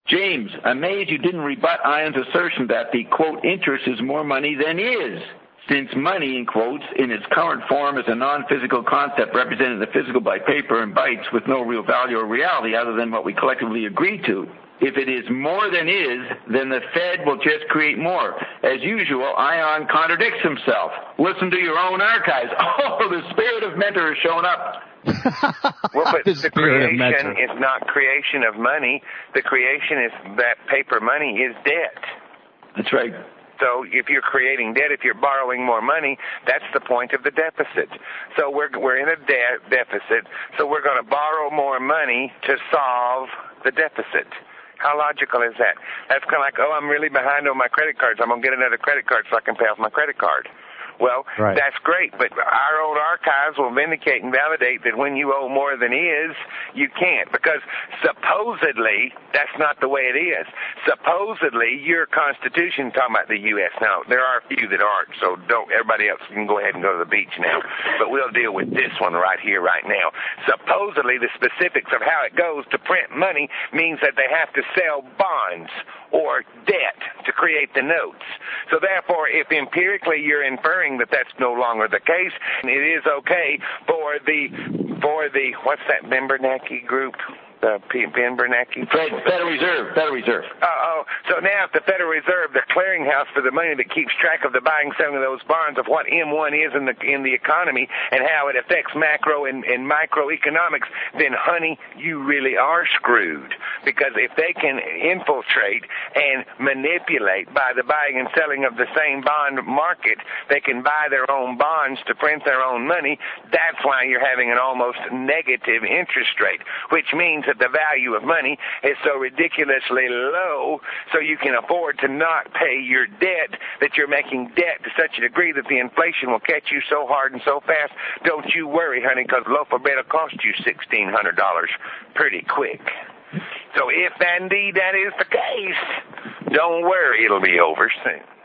James, amazed you didn't rebut Ian's assertion that the, quote, interest is more money than is, since money, in quotes, in its current form is a non-physical concept representing the physical by paper and bytes with no real value or reality other than what we collectively agree to. If it is more than is, then the Fed will just create more. As usual, Ion contradicts himself. Listen to your own archives. Oh, the spirit of mentor has shown up. Well, but the creation is not creation of money. The creation is that paper money is debt. That's right. So if you're creating debt, if you're borrowing more money, that's the point of the deficit. So we're in a deficit, so we're going to borrow more money to solve the deficit. How logical is that? That's kind of like, oh, I'm really behind on my credit cards. I'm going to get another credit card so I can pay off my credit card. Well, That's great, but our own archives will vindicate and validate that when you owe more than is, you can't, because supposedly that's not the way it is. Supposedly your Constitution, talking about the U.S. Now, there are a few that aren't, so everybody else can go ahead and go to the beach now, but we'll deal with this one right here, right now. Supposedly the specifics of how it goes to print money means that they have to sell bonds or debt to create the notes. So therefore, if empirically you're inferring that that's no longer the case, it is okay for the what's that Ben group? The Ben Bernanke? Federal Reserve. So now if the Federal Reserve, the clearinghouse for the money that keeps track of the buying and selling of those bonds, of what M1 is in the economy and how it affects macro and microeconomics, then, honey, you really are screwed. Because if they can infiltrate and manipulate by the buying and selling of the same bond market, they can buy their own bonds to print their own money. That's why you're having an almost negative interest rate, which means that the value of money is so ridiculously low so you can afford to not pay your debt, that you're making debt to such a degree that the inflation will catch you so hard and so fast. Don't you worry, honey, because a loaf of bread will cost you $1,600 pretty quick. So if indeed that is the case, don't worry, it'll be over soon.